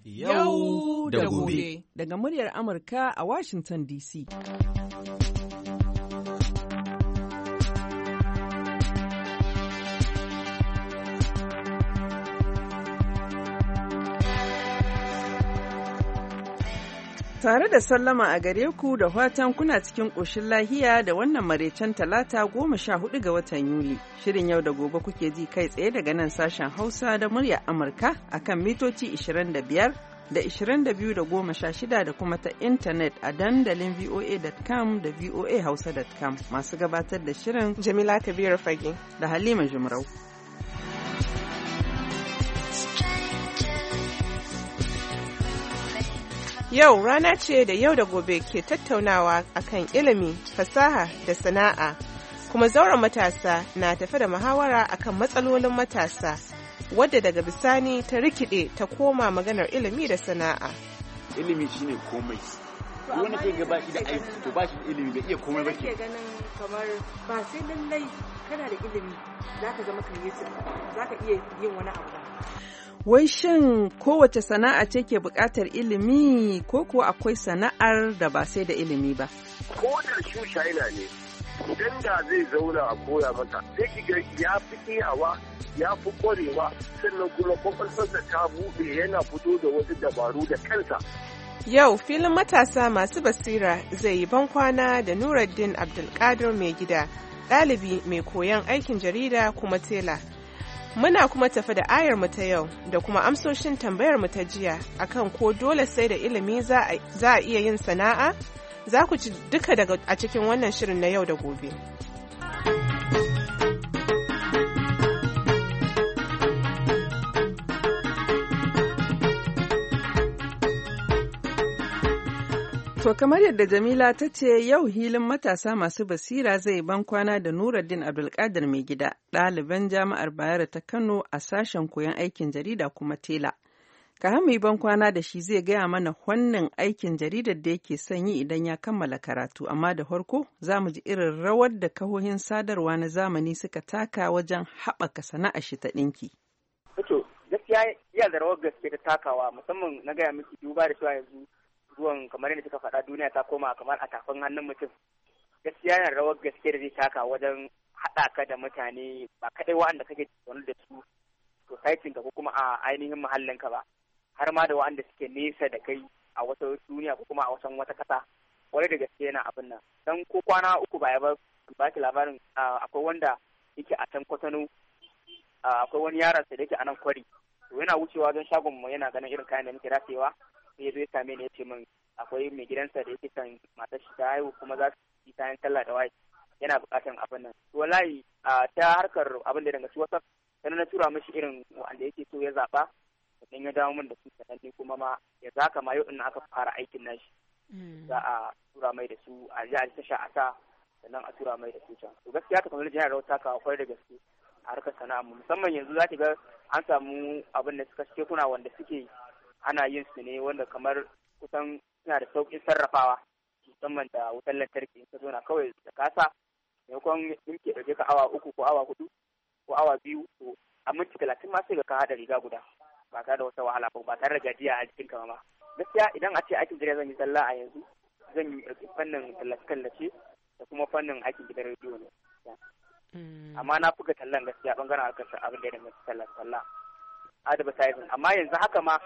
Yau da gobe. Daga muryar Amurka a Washington DC. Tare da sallama a gare ku da fatan kuna cikin ƙoshin lahiya da wannan maraicen talata 14 ga watan Yuli. Shirin yau da gobe kuke ji kai tsaye daga nan sashen Hausa da muryar Amurka akan mitoci 25 da 22 da 16 da kuma ta intanet a dandalin voa.com da voahausa.com masu gabatar da shirin Jamila Kabiru Fage da Halima Jumrau. Yau rana ce da yau da gobe ke tattaunawa akan ilimi, fasaha da sana'a, kuma zauren matasa na tafe da muhawara akan matsalolin matasa, wadda daga bisani ta rikide ta koma maganar ilimi da sana'a. Ilimi shine komai. Wani kai gaba shi da aiki to ba shi da ilimi bai iya komai ba ke. Ganin kamar ba sai lallai kana da ilimi zaka zama creative, zaka iya yin wani abu ba. Wai shin kowace sana'a ce ke buƙatar ilimi ko kuwa akwai sana'ar da ba sai da ilimi ba? Ko da shushaina ne, idan da zai zauna a koya mata, sai kiga ya fi iyawa, ya fi ƙwarewa, sannan kuma kwakwalwarsa ta buɗe yana fito da wasu dabaru da kansa. Yau filin matasa masu basira zai yi bankwana da Nuruddin Abdulkadir mai gida, ɗalibi mai koyon aikin jarida kuma tela. Muna kuma tafi da ayar mu ta yau da kuma amsoshin tambayar mu ta jiya akan ko dole sai da ilimi za a iya yin sana'a? Za ku ci duka daga a cikin wannan shirin na yau da gobe. To kamar yadda Jamila ta ce yau hilin matasa masu basira zai ban kwana da Nuruddin Abdulkadir mai gida, ɗaliban jami'ar Bayero ta Kano a sashen koyon aikin jarida kuma tela. Ka mai ban kwana da shi zai gaya mana wannan aikin jaridar da yake son yi idan ya kammala karatu, amma da farko za mu ji irin rawar da kahohin sadarwa na zamani suka taka wajen haɓaka sana'ar shi ta ɗinki. To gaskiya iya da rawar gaske ta takawa, musamman na gaya miki duba da cewa yanzu ruwan kamar yadda suka faɗa duniya ta koma kamar a tafin hannun mutum. Gaskiya yana rawar gaske da zai taka wajen haɗa ka da mutane ba kaɗai wa'anda kake zaune da su society ka ko kuma a ainihin muhallinka ba, har ma da wa'anda suke nesa da kai a wata duniya ko kuma a wasan wata ƙasa. Wani da gaske yana abin nan. Dan ko kwana uku baya ba ki labarin akwai wanda yake a can Kwatano, akwai wani yaron sa da yake a nan Kwari. To yana wucewa don shagon mu yana ganin irin kayan da muke rasewa. Sai ya zo ya same ni ya ce min akwai mai gidansa da yake son matar shi ta haihu kuma za su yi kayan sallah da waye yana buƙatar abin nan. To wallahi ta harkar abin da daga su WhatsApp sai na tura mishi irin wanda yake so ya zaɓa sannan ya dawo min da su sannan ni kuma ma ya zaka ma yau din aka fara aikin nashi. Za a tura mai da su a ji a tasha a sa sannan a tura mai da su can. To gaskiya technology yana rawar takawa kwarai da gaske a harkar sana'a musamman yanzu za ki ga an samu abin da suka kuna wanda suke ana yin su ne wanda kamar kusan suna da sauƙin sarrafawa musamman da wutar lantarki in ka zo na kawai da kasa maimakon in ke ɗauke ka awa 3 ko awa 4 ko awa 2 to a minti 30 ma sai ka haɗa riga guda ba tare da wata wahala ba tare da gajiya a jikin ka ma. Gaskiya idan a ce aikin gida zan yi sallah a yanzu zan yi fannin tallace-tallace da kuma fannin aikin gidan rediyo ne. Amma na fuka tallan gaskiya bangaren harkar abin da ya danganci sallah advertising amma yanzu haka ma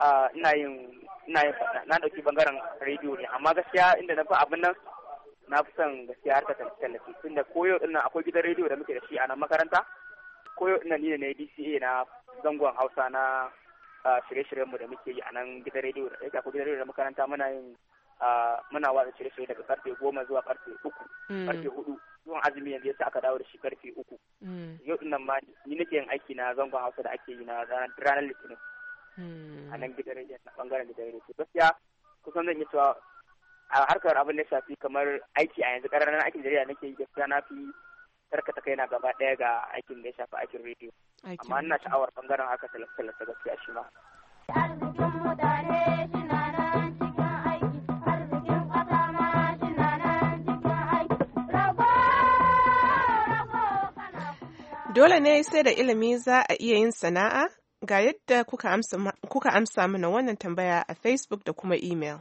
na dauki bangaren rediyo ne amma gaskiya inda na fi abin nan na fi son gaskiya harkar tallafi tunda koyo din nan akwai gidan rediyo da muke da shi a nan makaranta koyo din nan ni ne DCA na zangon Hausa na shirye-shiryen mu da muke yi a nan gidan rediyo da yake akwai gidan rediyo da makaranta muna watsa shirye-shirye daga karfe 10 zuwa karfe 3 karfe 4 zuwan azumi yanzu yasa aka dawo da shi karfe 3 yau din nan ma ni nake yin aiki na zangon Hausa da ake yi na ranar Litinin a nan gidan rediyo na bangaren gidan rediyo. Gaskiya kusan zan yi cewa a harkar abin da ya shafi kamar aiki a yanzu ƙararren aikin jarida nake yi gaskiya na fi karkata kaina gaba ɗaya ga aikin da ya shafi aikin rediyo amma ina sha'awar bangaren haka tallace gaskiya shi ma. Arzikin mutane shina nan cikin aiki, arzikin ƙasa ma shina nan cikin aiki, rago Dole ne sai da ilimi za a iya yin sana'a? ga yadda kuka amsa mana wannan tambaya a Facebook da kuma email.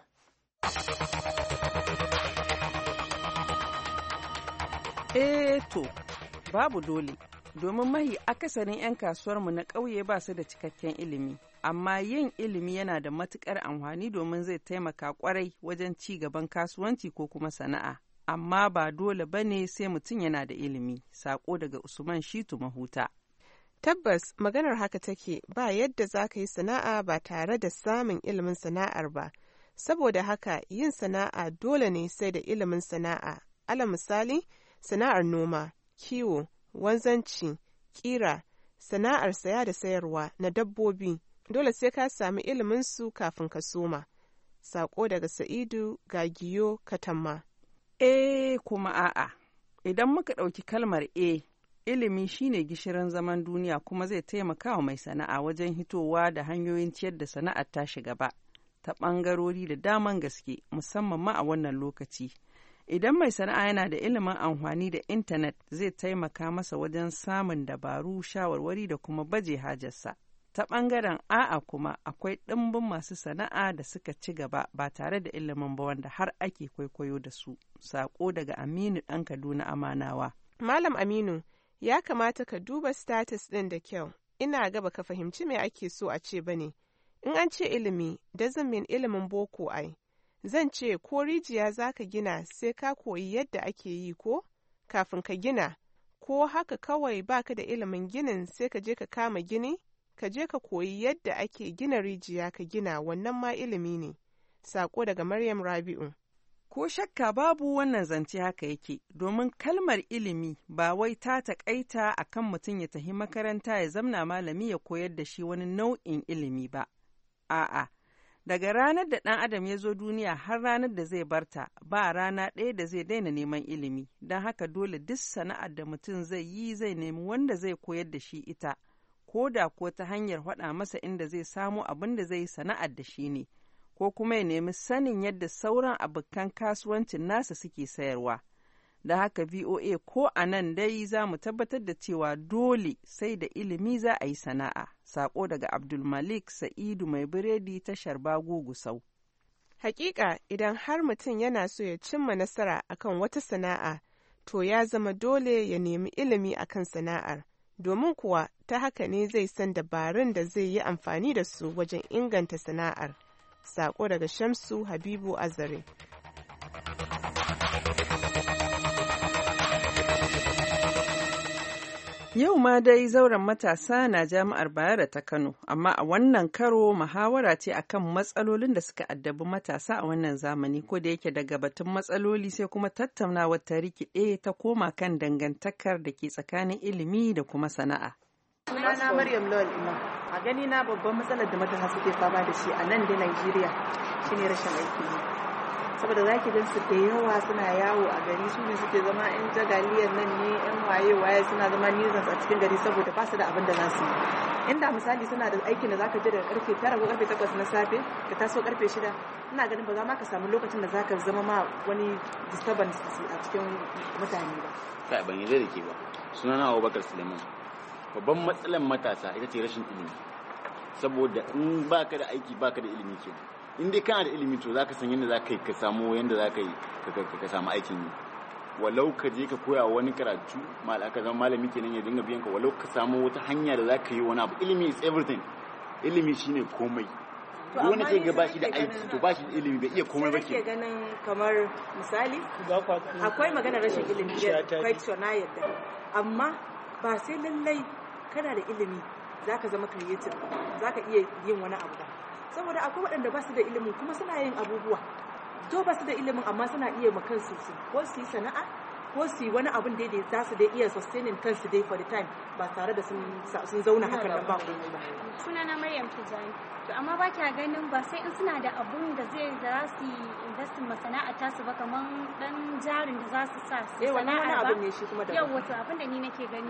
To, babu dole, domin mahi akasarin 'yan kasuwarmu na ƙauye ba su da cikakken ilimi, amma yin ilimi yana da matuƙar amfani domin zai taimaka ƙwarai wajen ci gaban kasuwanci ko kuma sana'a, amma ba dole ba ne sai mutum yana da ilimi. Sako daga Usman Shitu Mahuta. Tabbas maganar haka take, ba yadda za ka yi sana'a ba tare da samun ilimin sana'ar ba, saboda haka yin sana'a dole ne sai da ilimin sana'a. Ala misali, sana'ar noma, kiwo, wanzanci, ƙira, sana'ar saya da sayarwa na dabbobi, dole sai ka sami iliminsu kafin ka soma. Sako daga Sa'idu Gagiyo Katamma. Kuma a'a, idan muka ɗauki kalmar ilimi shine gishirin zaman duniya kuma zai taimaka wa mai sana'a wajen hitowa da hanyoyin ciyar da sana'ar tashi gaba ta ɓangarori da daman gaske, musamman ma a wannan lokaci. Idan mai sana'a yana da ilimin amfani da intanet zai taimaka masa wajen samun dabaru, shawarwari da kuma baje hajarsa. Ta ɓangaren a'a kuma akwai ɗimbin masu sana'a da suka ci gaba ba tare da ilimin ba wanda har ake kwaikwayo da su. Sako daga Aminu ɗan Kaduna Amanawa. Malam Aminu, ya kamata ka duba status ɗin da kyau. Ina ga baka fahimci me ake so a ce bane. In an ce ilimi, doesn't mean ilimin boko ai. Zan ce ko rijiya za ka gina sai ka koyi yadda ake yi ko? Kafin ka gina, ko haka kawai baka da ilimin ginin sai ka je ka kama gini? Ka je ka koyi yadda ake gina rijiya ka gina, wannan ma ilimi ne. Sako daga Maryam Rabi'u. Ko shakka babu wannan zance haka yake, domin kalmar ilimi ba wai ta taƙaita a kan mutum ya tafi makaranta ya zamna malami ya koyar da shi wani nau'in ilimi ba. A'a, daga ranar da ɗan adam ya zo duniya har ranar da zai barta, ba rana ɗaya da zai daina neman ilimi, don haka dole duk sana'ar da mutum zai yi zai nemi wanda zai koyar da shi ita, ko da ko ta hanyar faɗa masa inda zai samo abin da zai yi sana'ar da shi ne. Ko kuma ya nemi sanin yadda sauran abokan kasuwancin nasa suke sayarwa. Da haka VOA ko a nan dai za mu tabbatar da cewa dole sai da ilimi za a yi sana'a. Sako daga Abdulmalik Sa'idu mai biredi tashar Bago Gusau. Hakika idan har mutum yana so ya cimma nasara akan wata sana'a, to ya zama dole ya nemi ilimi akan sana'ar. Domin kuwa ta haka ne zai san dabarun da zai yi amfani da su wajen inganta sana'ar. Sako daga Shamsu Habibu Azare. Yau ma dai zauren matasa na Jami'ar Bayero ta Kano, amma a wannan karo muhawara ce akan matsalolin da suka addabi matasa a wannan zamani, ko da yake daga batun matsaloli sai kuma tattaunawar ta rikide ta koma kan dangantakar da ke tsakanin ilimi da kuma sana'a. Sunana Maryam Lawal Imam. A gani na babban matsalar da matasa suke fama da shi a nan da Najeriya shine rashin aiki ne. Saboda za ki gan su da yawa suna yawo a gari, su ne suke zama yan jagaliyar nan ne, yan waye suna zama nuisance a cikin gari saboda ba su da abin da za su yi. Inda misali suna da aikin da zaka je daga karfe 9 ko karfe 8 na safe ka taso karfe 6, ina ganin ba za ma ka samu lokacin da zaka zama ma wani disturbance a cikin mutane ba. Kai ban yi da ke ba. Sunana Abubakar Suleiman. Babban matsalar matasa ita ce rashin ilimi. Saboda in baka da aiki baka da ilimi ke. In dai kana da ilimi to zaka san yadda zaka yi ka samu yadda zaka yi ka samu aikin yi. Walau ka je ka koya wani karatu, ka zama malami kenan ya dinga biyan ka, walau ka samu wata hanya da zaka yi wani abu. Ilimi is everything. Ilimi shine komai. Duk wanda ke gaba shi da aiki to ba shi da ilimi bai iya komai ba ke. Sai ganin kamar misali akwai magana rashin ilimi da question na yadda. Amma ba sai lallai kana da ilimi zaka zama creative, zaka iya yin wani abu ba. Saboda akwai waɗanda ba su da ilimin kuma suna yin abubuwa. To ba su da ilimin amma suna iya ma kansu ko su yi sana'a ko su yi wani abin da za su dai iya sustaining kansu dai for the time ba tare da sun zauna haka nan ba komai ba. Sunana Maryam Tijani. To amma ba kya ganin ba sai in suna da abun da za su invest in masana'a ta su ba, kaman dan jarin da za su sa su sana'a ba. Ne shi kuma da yau wato abin da ni nake gani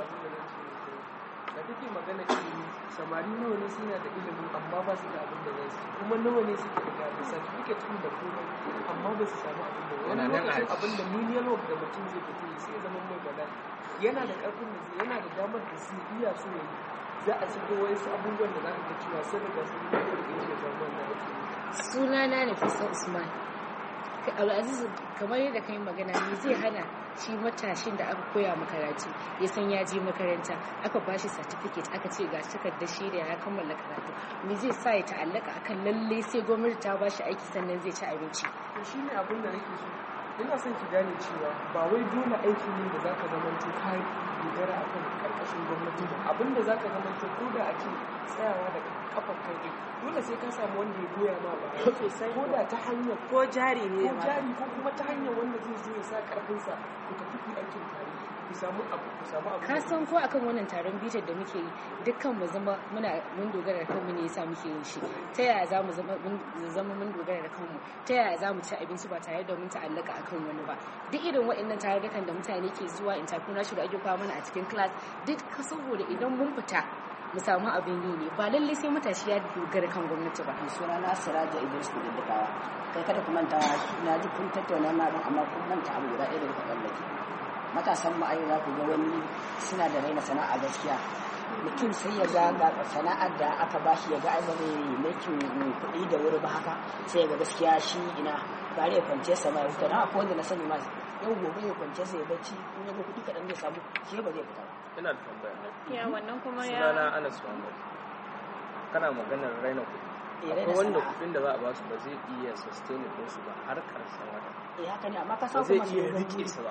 da take magana ilimi, samari nawa ne suna da ilimin amma ba su da abin da za su, kuma nawa ne suke da certificate din da komai amma ba su samu abin da wani lokacin abin da menial work da mutum zai fito sai zama mai bala, yana da karfin da yana da damar da zai iya so yayi za a shigo wasu abubuwan da za ka ga cewa sun riga sun yi da yake zama wannan aiki. Sunana Nafisa Usman. Abdulaziz, kamar yadda kai magana, me zai hana shi matashin da aka koya makaratu ya san ya je makaranta, aka ba shi certificate, aka ce ga takardar shaida ya kammala karatu, me zai sa ya ta'allaka akan lalle sai gwamnati ta ba shi aiki sannan zai ci abinci? To shi ne abin da nake so. Ina son ki gane cewa ba wai dole aiki ne da zaka zamanto ka dogara akan karkashin gwamnati ba. Abin da zaka zamanto ko da a ce tsayawa da kafar kai dole sai ka samu wanda ya goya ma ba sosai, ko da ta hanyar ko jari ne ko jari ko kuma ta hanyar wanda zai zo ya sa karfinsa ku tafi ku aikin tare ku samu abu ka san ko akan wannan taron bitar da muke yi dukkan mu zama mun dogara da kanmu ne yasa muke yin shi. Ta yaya za mu zama mun dogara da kanmu, ta yaya za mu ci abinci ba tare da mun ta'allaka akan wani ba. Duk irin waɗannan tarurrukan da mutane ke zuwa entrepreneurship da ake kawo mana a cikin class duk saboda idan mun fita mu samu abin yi ne, ba lallai sai matashi ya dogara kan gwamnati ba. Suna na Siraja Idris Kududdukawa. Kai kada ku manta, na ji kun tattauna ma don amma kun manta abu guda ɗaya da kuka tsallake. Matasan mu a yau za ku ga wani suna da raina sana'a gaskiya. Mutum sai ya ga sana'ar da aka bashi ya ga ai ba zai making kuɗi da wuri ba haka, sai ya ga gaskiya shi ina bare ya kwance sa mai huta. Na akwai wanda na sani ma yau gobe ya kwance sa ya bacci, in ya ga kuɗi kaɗan zai samu shi ba zai fita ba. Ina da tambaya. Ya wannan kuma ya Sunana Anas Muhammad. Kana maganar raina kuɗi. Akwai wanda kuɗin da za a ba su ba zai iya sustain ɗinsu ba har ƙarshen wata. Haka ne, amma ka Ba san zai kuma iya riƙe su ba.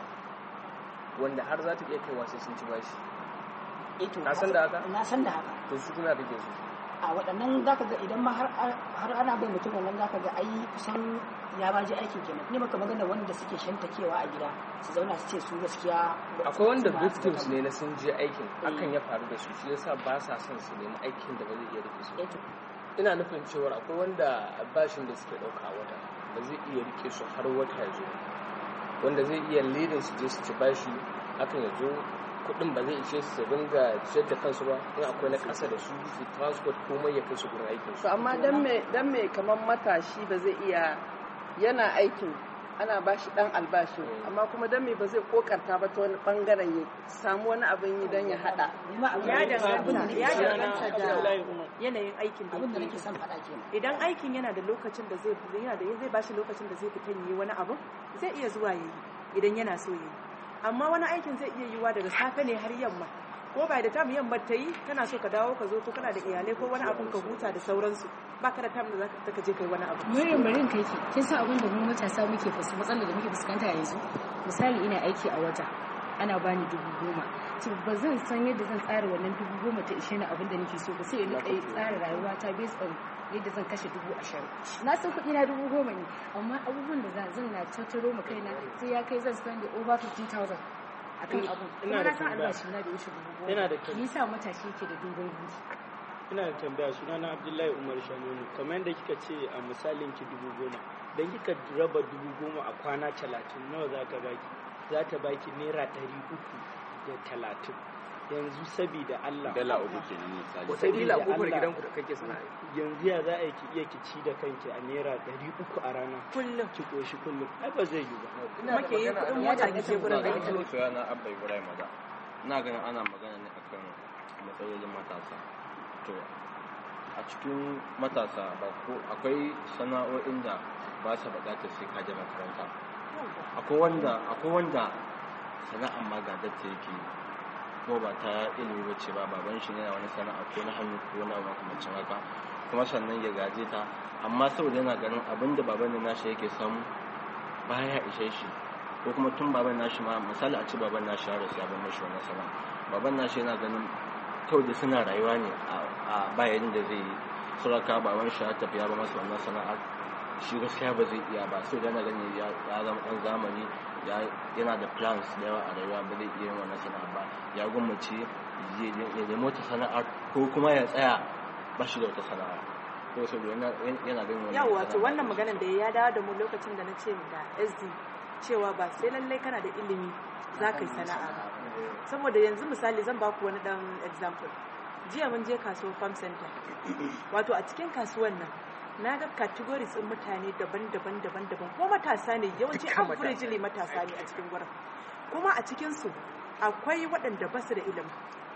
Wanda har za ta iya kaiwa sai sun ci bashi. Ka san da haka? Na san da haka. To su kuma ya kake su. A waɗannan za ka ga idan ma har ana bai mutum wannan za ka ga ai kusan ya ba ji aikin kenan. Ne maka magana wanda suke shantakewa a gida su zauna su ce su gaskiya. Akwai wanda victims ne na sun je aikin hakan ya faru da su, shi yasa ba sa son su nemi aikin da ba zai iya rike su. Ina nufin cewa akwai wanda bashin da suke ɗauka a wata ba zai iya rike su har wata ya zo, wanda zai iya lidin su je su ci bashi hakan ya zo kuɗin ba zai ishe su dinga ciyar da kansu ba, in akwai na ƙasa da su su transport komai ya kai su gurin aikin su. amma dan me kamar matashi ba zai iya yana aikin ana bashi dan albashi amma kuma dan me ba zai kokarta ba ta wani bangaren ya samu wani abin yi dan ya hada. Ya danganta da yanayin aikin da abin da nake son faɗa kenan. Idan aikin yana da lokacin da zai bashi lokacin da zai fita yi wani abu zai iya zuwa yayi idan yana so yayi, amma wani aikin zai iya yiwa daga safe ne har yamma, ko ba da tam yamma ta yi kana so ka dawo ka zo ko kana da iyalai ko wani abun ka huta da sauransu, ba ka da tam da za ka je kai wani abu. Murin kai ke kin san abin da mu matasa muke matsalar da muke fuskanta yanzu. Misali ina aiki a wata ana bani 10,000, to ba zan san yadda zan tsara wannan 10,000 ta ishe ni abin da nake so ba, sai in kai tsara rayuwa ta based on yadda zan kashe 20,000. Na san kuɗi na 10,000 ne, amma abubuwan da zan na tattaro ma kaina sai ya kai zan spend over 50,000 akan abu. Kuma na san albashi na da wuce 10,000. Ni sa matashi yake da dogon buri. Ina da tambaya, sunana Abdullahi Umar Shanonu. Kamar yadda kika ce a misalin ki 10,000, dan kika raba 10,000 a kwana 30 nawa za ta baki? Za ta baki naira 330. Yanzu sabida Allah dala uku kenan misali. Wata dila kofar gidanku da kake sana'a. Yanzu ya za a yi iya ki ci da kanki a naira 300 a rana kullum ki koshi kullum, ai ba zai yi ba. Kuma ke yi kuɗin mota ki je gurin aiki. Sunana Abba Ibrahim Maza. Ina ganin ana magana ne akan matsalolin matasa. To a cikin matasa ba ko akwai sana'o'in da ba sa buƙatar sai ka je makaranta. Akwai wanda sana'ar ma ga datta yake ko ba ta ilimi bace ba, baban shi yana wani sana'a ko na hannu ko na makamancin haka, kuma sannan ya gaje ta, amma saboda yana ganin abin da baban nashi yake samu baya ishe shi, ko kuma tun baban nashi ma misali a ce baban nashi ya rasu ya bar mashi wannan sana'a, baban nashi yana ganin kawai da suna rayuwa ne a bayan da zai yi, saboda baban shi ya tafi ya bar masa wannan sana'ar, shi gaskiya ba zai iya ba, saboda yana ganin ya zama ɗan zamani, yana da plans da yawa a rayuwa, ba zai iya yin wannan sana'a ba, ya gwammace ya nemo ta sana'ar ko kuma ya tsaya ba shi da wata sana'a, ko saboda yana ganin wannan yawa. To wannan maganar da ya dawo da mu lokacin da na ce da SD cewa ba sai lallai kana da ilimi za ka yi sana'a ba, saboda yanzu misali zan ba ku wani dan example. Jiya mun je kasuwar farm center, wato a cikin kasuwan nan na ga categories ɗin mutane daban-daban ko matasa ne, yawanci averagely matasa ne a cikin gurin, kuma a cikinsu akwai waɗanda ba su da ilimi,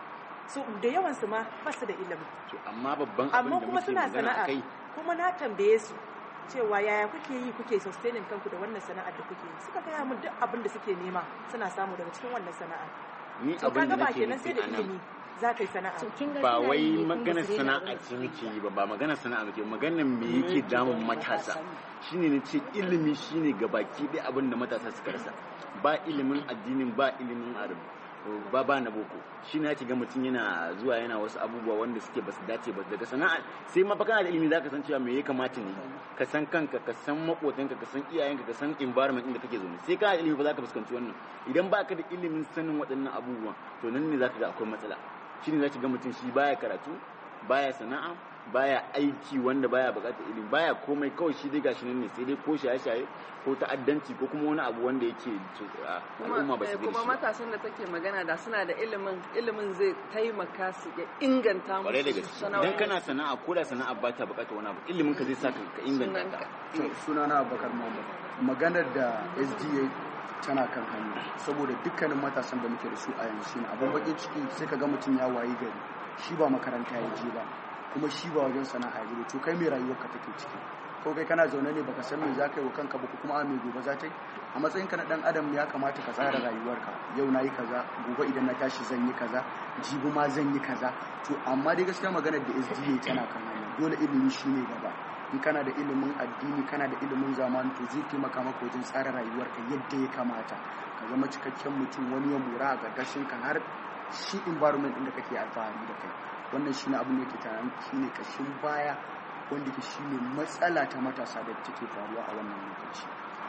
su da yawan su ma ba su da ilimi amma babban abin amma da kuma muke suna magana sana'a akai kuma na tambaye su cewa yaya kuke yi kuke sustaining kanku da wannan sana'ar da kuke yi suka gaya min duk abin da suke nema suna samu daga cikin wannan sana'a ni to abin da kaga ba nake kenan sai da nufi a nan ilimi za ka yi sana'a ba wai magana sana'a ce muke yi ba magana sana'a muke magana me yake damun matasa shine ne ce ilimi shine gabaki ɗaya abin da matasa suka rasa ba ilimin addinin ba ilimin arabi ba na boko shi ne ga mutum yana zuwa yana wasu abubuwa wanda suke basu dace ba daga sana'a sai ma kana da ilimi zaka san cewa me ya kamata ne ka san kanka ka san makotanka ka san iyayenka ka san environment inda kake zaune sai kana da ilimi ba zaka fuskanci wannan idan baka da ilimin sanin waɗannan abubuwan to nan ne zaka ga akwai matsala shi ne zaka ga mutum shi baya karatu baya sana'a baya aiki wanda baya bukatar ilimi baya komai kawai shi dai gashi nan ne sai dai ko shaye-shaye ko ta'addanci ko kuma wani abu wanda yake al'umma ba su kuma matasan da take magana da suna da ilimin zai taimaka su ya inganta musu sana'a idan kana sana'a ko da sana'a ba ta bukatar wani abu ilimin ka zai sa ka inganta ta sunana Abubakar Muhammad maganar da SDA tana kan hanya saboda dukkanin matasan da muke da su a yanzu shine abin bakin ciki sai ka ga mutum ya wayi gari shi ba makaranta ya je ba kuma shi ba wajen sana'a ya to kai mai rayuwarka take ciki ko kai kana zaune ne baka san me za ka yi wa kanka ba kuma me gobe za ta yi a matsayinka na dan adam ya kamata ka tsara rayuwarka yau na yi kaza gobe idan na tashi zan yi kaza jibi ma zan yi kaza to amma dai gaskiya maganar da SDA tana kan hanya dole ilimi shine gaba in kana da ilimin addini kana da ilimin zamani to zai taimaka maka wajen tsara rayuwarka yadda ya kamata ka zama cikakken mutum wani ya mura a gargashin ka har shi environment din da kake alfahari da kai wannan shine abin da yake tunani shine kashin baya wanda ke shine matsala ta matasa da take faruwa a wannan lokaci.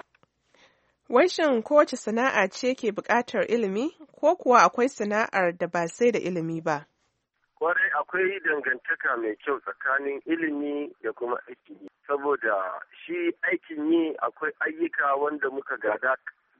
Wai shin kowace sana'a ce ke buƙatar ilimi ko kuwa akwai sana'ar da ba sai da ilimi ba? Kwarai akwai dangantaka mai kyau tsakanin ilimi da kuma aikin yi saboda shi aikin yi akwai ayyuka wanda muka gada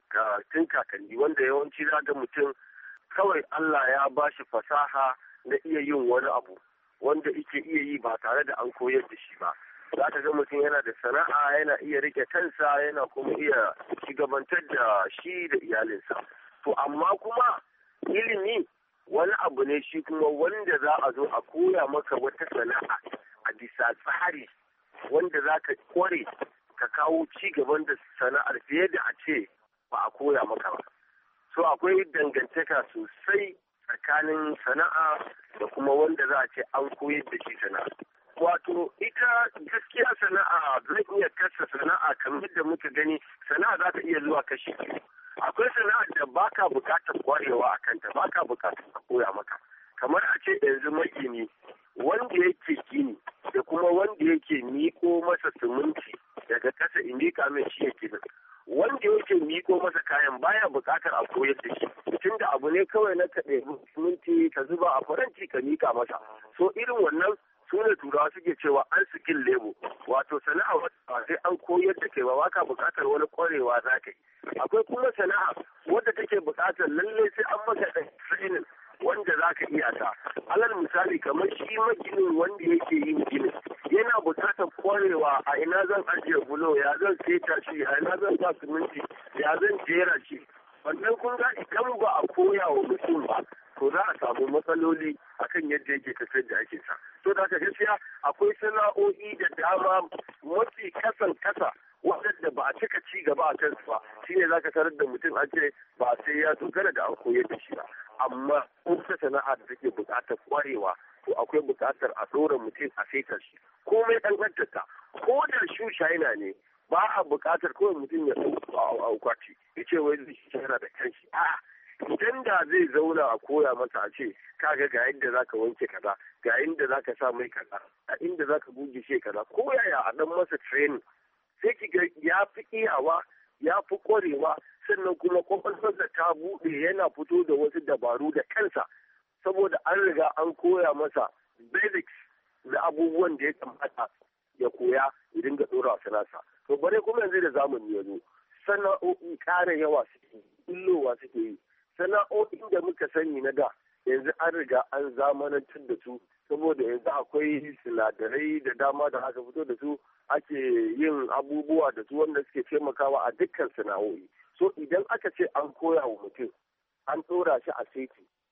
tun kakanni wanda yawanci zaga mutum kawai Allah ya ba shi fasaha na iya yin wani abu wanda yake iya yi ba tare da an koyar da shi ba. Za ka ga mutum yana da sana'a yana iya rike kansa yana kuma iya shugabantar da shi da iyalinsa. To amma kuma ilimi wani abu ne shi kuma wanda za a zo a koya maka wata sana'a a bisa tsari wanda za ka kware ka kawo ci gaban da sana'ar fiye da a ce ba a koya maka ba. So akwai dangantaka sosai tsakanin sana'a da kuma wanda za a ce an koyar da shi sana'a. Wato ita gaskiya sana'a zai iya kasa sana'a kamar da muka gani sana'a za ta iya zuwa kashi biyu. Akwai sana'a da baka bukatar kwarewa a kanta baka bukatar a koya maka. Kamar a ce yanzu magini wanda yake gini da kuma wanda yake miko masa siminti daga ƙasa in mika mai shi yake nan. Wanda yake miko masa kayan baya bukatar a koyar da shi tunda abu ne kawai na ka ɗebi siminti ka zuba a faranti ka mika masa. So irin wannan su ne turawa suke cewa an skill labor wato sana'a wata sai an koyar da kai ba ka bukatar wani kwarewa za ka yi. Akwai kuma sana'a wadda take bukatar lalle sai an maka da training wanda za ka iya ta. Alal misali kamar shi maginin wanda yake yin ginin yana bukatar kwarewa a ina zan ajiye bulo ya zan seta shi a ina zan sa siminti ya zan jera shi. Wannan kun ga idan ba a koya wa mutum ba to za a samu matsaloli akan yadda yake tafiyar da ake sa. To da gaskiya akwai sana'o'i da dama mafi kasan kasa waɗanda ba a cika ci gaba a kansu ba shine za ka tarar da mutum an ce ba sai ya dogara da an koyar da shi ba. Amma wata sana'a da take buƙatar kwarewa to akwai buƙatar a ɗora mutum a saita shi komai ɗanɗantata ko da shu shaina ne ba a buƙatar kawai mutum ya ɗauka a kwaci ya ce wai zai shi yana da kanshi a'a idan da zai zauna a koya masa a ce kaga ga yadda zaka wanke kaza ga inda zaka sa mai kaza a inda zaka buge shi kaza ko yaya a dan masa training sai ki ga ya fi iyawa ya fi kwarewa sannan kuma kwakwalwarsa ta buɗe yana fito da wasu dabaru da kansa saboda an riga an koya masa basics da abubuwan da ya kamata ya koya ya dinga ɗora sanarsa to bare kuma yanzu da zamani ya zo sana'o'i ƙara yawa suke illowa suke yi sana'o'in da muka sani na da yanzu an riga an zamanantar da su saboda yanzu akwai sinadarai da dama da aka fito da su ake yin abubuwa da su wanda suke taimakawa a dukkan sana'o'i so idan aka ce an koya wa mutum an ɗora shi a seti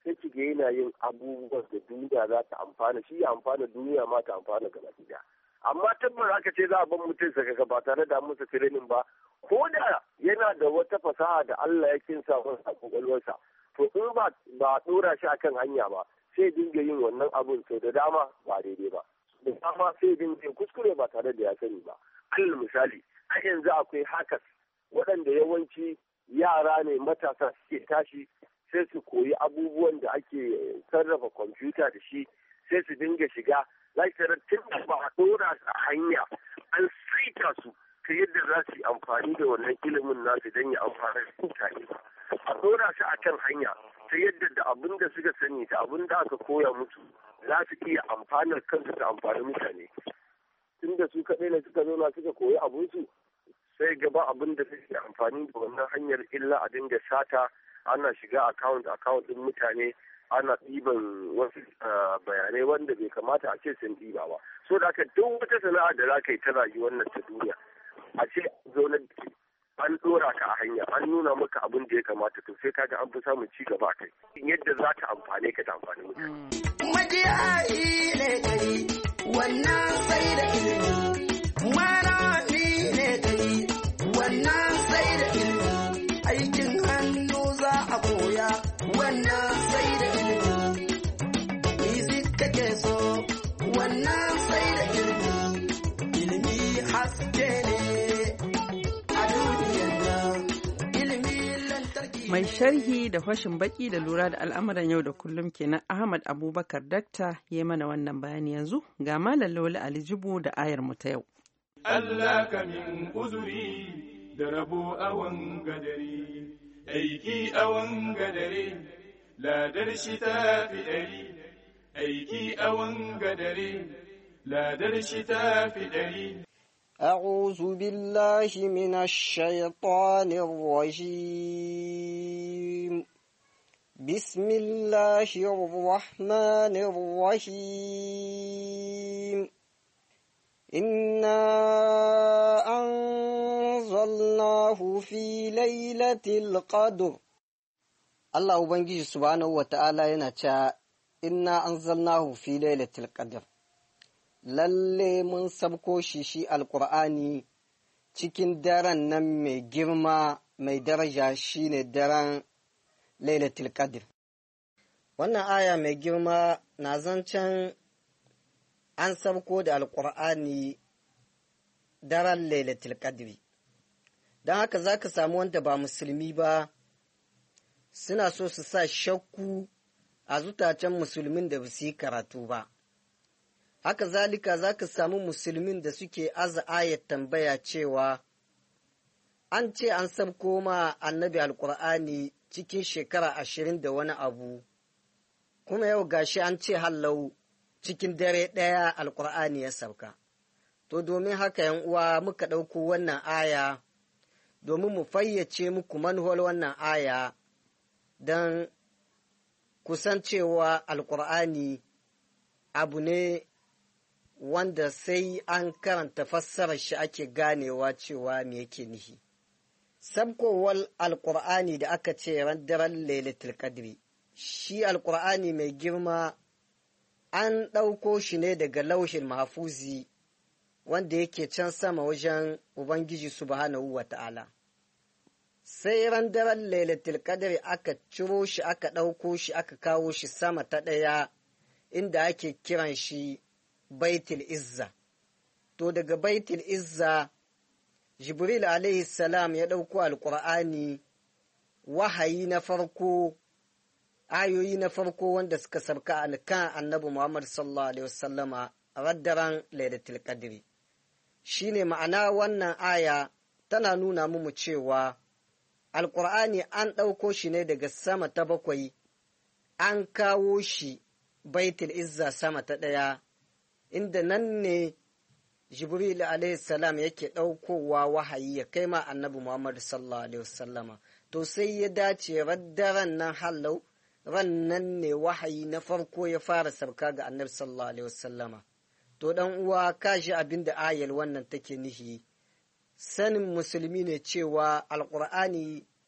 sai ki ga yana yin abubuwan da duniya za ta amfana shi ya amfana duniya ma ta amfana gaba ɗaya. Amma tabbas aka ce za a bar mutum saka ba tare da musu training ba, ko da yana da wata fasaha da Allah ya kinsa masa a kwakwalwarsa, to in ba ɗora shi akan hanya ba sai dinga yin wannan abun sau da dama ba daidai ba, da dama sai dinga yin kuskure ba tare da ya sani ba. Alal misali, a yanzu akwai hackers waɗanda yawanci yara ne matasa suke tashi sai su koyi abubuwan da ake sarrafa kwamfuta da shi, sai su dinga shiga lafiyar tun da ba a ɗora su a hanya an saita su ta yadda za su yi amfani da wannan ilimin nasu don ya amfani da mutane ba. A ɗora su a kan hanya ta yadda da abin da suka sani da abin da aka koya musu za su iya amfanar kansu da amfani mutane. Tun da su kaɗai ne suka zauna suka koyi abinsu sai gaba abin da suke amfani da wannan hanyar illa a dinga sata, ana shiga account ɗin mutane, ana ɗiban wasu bayanai wanda bai kamata a ce sun ɗiba ba. So da haka duk wata sana'a da za ka yi ta rayuwar nan ta duniya a ce zaunar da an ɗora ka a hanya an nuna maka abin da ya kamata, to sai kaga an fi samun ci gaba kai yadda za ta amfane ka ta amfani mutane. Majiyayi ne gari wannan sai da ilimi, malami ne gari wannan sai da ilimi, aikin hannu za a koya wannan sai da ilimi, music kake so wannan sai da ilimi, ilimi haske ne a duniyar nan, ilimi lantarki. Mai sharhi da fashin baki da lura da al'amuran yau da kullum kenan Ahmad Abubakar Dakta ya mana wannan bayani. Yanzu ga Malam Lawli Ali Jibo da ayar mu ta yau. Allah ka min uzuri da rabo awan gadari, aiki awan gadari, ladar shi ta fi ɗari, aiki awan gadari, ladar shi ta fi ɗari. أعوذ بالله من الشيطان الرجيم بسم الله الرحمن الرحيم إنا أنزلناه في ليلة القدر الله أبنجي سبحانه وتعالى ينشأ إنا أنزلناه في ليلة القدر lalle mun sabko shi alkur'ani cikin daren nan mai girma mai daraja shine daren lailatul qadr. Wannan aya mai girma na zancen an sabko da alkur'ani daren lailatul qadri, don haka za ka samu wanda ba musulmi ba suna so su sa shakku a zutacen musulmin da ba su yi karatu ba. Haka zalika za ka samu musulmin da suke aza ayat tambaya cewa an ce an sabko ma annabi alkur'ani cikin shekara 20 da wani abu, kuma yau gashi an ce hallau cikin dare ɗaya alkur'ani ya sauka. To domin haka yan uwa muka ɗauko wannan aya domin mu fayyace muku manuwar wannan aya don kusancewa alkur'ani abu ne wanda sai an karanta fassarar shi ake ganewa cewa me yake nihi. Sabkowar alkur'ani da aka ce ran daren lailatul qadri, shi alkur'ani mai girma an ɗauko shi ne daga laushin mahfuzi wanda yake can sama wajen Ubangiji subhanahu wa ta'ala. Sai ran daren lailatul qadri aka ciro shi aka ɗauko shi aka kawo shi sama ta ɗaya inda ake kiran shi Baitul Izza. To daga Baitul Izza, Jibril alaihi salam ya ɗauko Alƙur'ani, wahayi na farko, ayoyi na farko wanda suka sabka a kan annabi Muhammad sallallahu alaihi wasallama a raddaran Lailatul Qadri. Shi ne ma'ana wannan aya tana nuna mu cewa Alƙur'ani an ɗauko shi ne daga sama ta bakwai, an kawo shi Baitul Izza sama ta ɗaya, inda nan ne Jibril alaihi salam yake ɗaukowa wahayi ya kai ma annabi Muhammad sallallahu alaihi wasallama. To sai ya dace raddaran nan hallau, ran nan ne wahayi na farko ya fara sauka ga annabi sallallahu alaihi wasallama. To dan uwa kashi abin da ayal wannan take nihi, sanin musulmi ne cewa alƙur'ani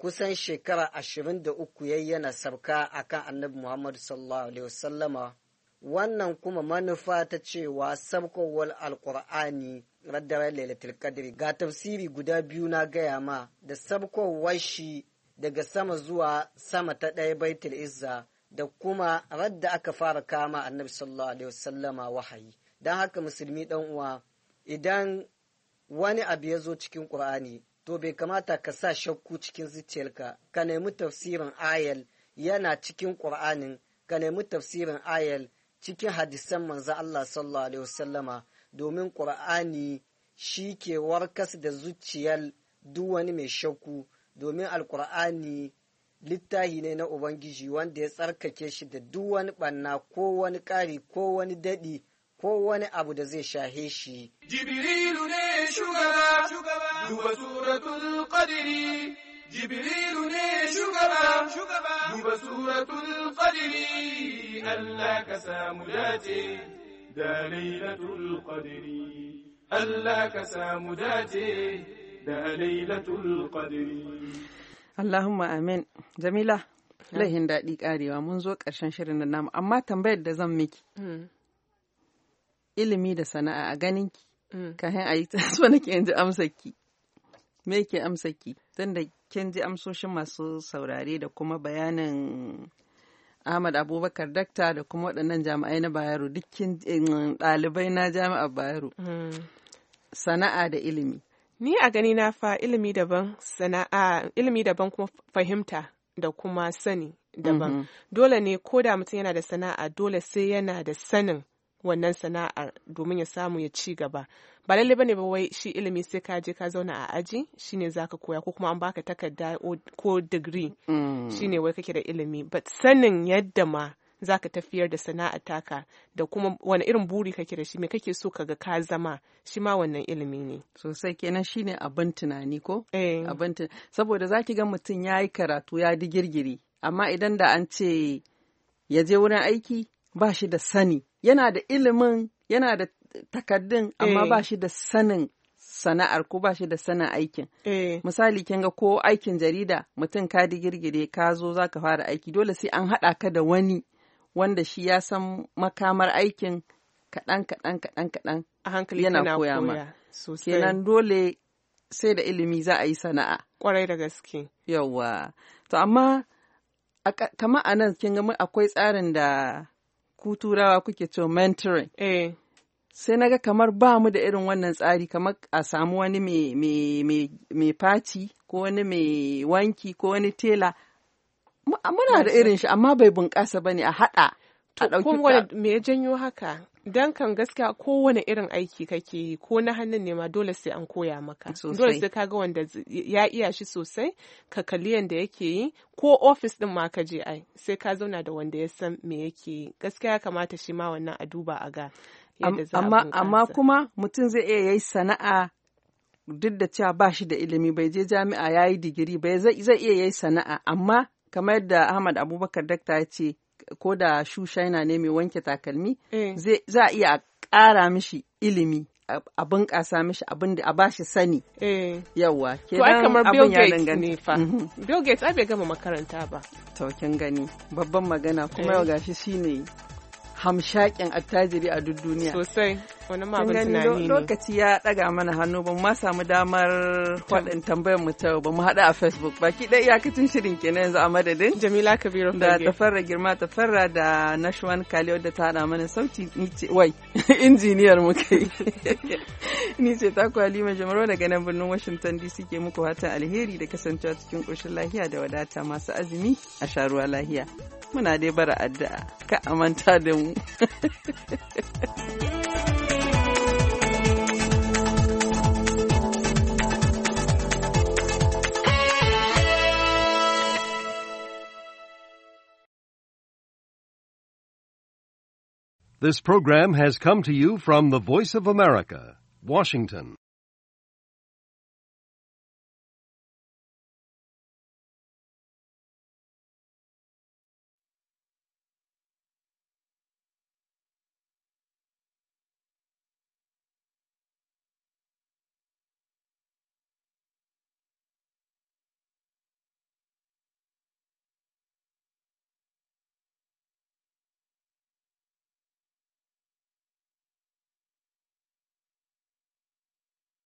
kusan shekara 23 yayi yana sabka akan annabi Muhammadu sallallahu alaihi wasallama. Wannan kuma manufa ta cewa sabkowar alkur'ani raddare lailatul qadri ga tafsiri guda biyu na gaya ma da sabkowar shi daga sama zuwa sama ta ɗaya baitul izza da kuma radda aka fara kama annabi sallallahu alaihi wasallama wahayi. Don haka musulmi dan uwa, idan wani abu ya zo cikin qur'ani to bai kamata ka sa shakku cikin zuciyarka, ka nemi tafsirin ayal yana cikin qur'anin, ka nemi tafsirin ayal cikin hadisan manzo Allah sallallahu alaihi wasallama, domin qur'ani shi ke warkas da zuciyar duk wani mai shakku, domin alqur'ani littahi ne na ubangiji wanda ya tsarkake shi da duk wani ɓanna ko wani ƙari ko wani daɗi ko wani abu da zai shahe shi. Jibrilu ne shugaba, duba suratul qadri. Jibrilu ne shugaba, duba suratul qadri. Allah ka samu dace da lailatul qadri. Allah ka samu dace da lailatul qadri. Allahumma amin. Jamila, laihin daɗi ƙarewa mun zo ƙarshen shirin da namu, amma tambayar da zan miki. Ilimi da sana'a a ganinki, kayan a yi ta so nake in ji amsarki. Me ke amsarki? Tun da kin ji amsoshin masu saurare da kuma bayanin Ahmad Abubakar Dakta da kuma waɗannan jami'ai na Bayero, dukkin ɗalibai na jami'ar Bayero. Sana'a da ilimi. Ni a gani na fa ilimi daban, sana'a ilimi daban kuma fahimta da kuma sani daban. Dole ne ko da mutum yana da sana'a dole sai yana da sanin wannan sana'ar domin ya samu ya ci gaba. Ba lalle bane ba wai shi ilimi sai ka je ka zauna a aji shine zaka koya, ko kuma an baka takarda ko digiri shine wai kake da ilimi. But sanin yadda ma zaka tafiyar da sana'a taka da kuma wani irin buri kake da shi, me kake so kaga ka zama, shi ma wannan ilimi ne sosai. Kenan shine abin tunani ko saboda zaki ga mutum yayi karatu ya digirgiri, amma idan da an ce ya je wurin aiki ba shi da sani, yana da ilimin yana da takaddun amma ba shi da sanin sana'ar ko ba shi da sanin aikin. Misali kin ga ko aikin jarida, mutum ka digirgire ka zo zaka fara aiki, dole sai an haɗa ka da wani wanda shi ya san makamar aikin kaɗan a hankali yana koya ma. Kenan dole sai da ilimi za a yi sana'a. Kwarai da gaske. Yawwa. To amma kama a nan kin ga akwai tsarin da ku turawa kuke cewa mentoring. Sai naga kamar ba mu da irin wannan tsari, kamar a samu wani mai faci ko wani mai wanki ko wani tela. Muna da irin shi amma bai bunƙasa ba ne a haɗa. To kuma me ya janyo haka? Dan kan gaskiya kowane irin aiki kake yi ko na hannun ne ma dole sai an koya maka. Dole sai kaga wanda ya iya shi sosai, ka kalli yanda yake yi, ko ofis din ma ka je ai sai ka zauna da wanda ya san me yake yi. Gaskiya ya kamata shi ma wannan a duba a ga yadda za a bunƙasa. Amma kuma mutum zai iya yayi sana'a duk da cewa ba shi da ilimi, bai je jami'a yayi digiri ba, zai iya yayi sana'a, amma kamar yadda Ahmad Abubakar Dakta ya ce, ko da shushaina ne mai wanke takalmi, za a iya ƙara mishi ilimi, a bunƙasa mishi abin da a bashi sani. Yawwa. To ai kamar Bill Gates ne fa. Bill Gates ai bai gama makaranta ba. To kin gani, babban magana kuma yau gashi shine hamshakin attajiri a duk duniya. Sosai, wani ma abin tunani ne. Lokaci ya ɗaga mana hannu, ban ma samu damar faɗin tambayar mu ta ba mu haɗa a Facebook. Baki ɗaya iyakacin shirin kenan yanzu a madadin Jamila Kabiru da Tafarra Girma Tafarra da Nashwan Kali wadda ta haɗa mana sauti. Ni ce injiniyar mu kai. Ni ce ta Halima Jamaro daga nan birnin Washington DC ke muku fatan alheri da kasancewa cikin ƙoshin lahiya da wadata, masu azumi a sharuwa lahiya. Muna dai bara addu'a ka amanta da mu. This program has come to you from the Voice of America, Washington.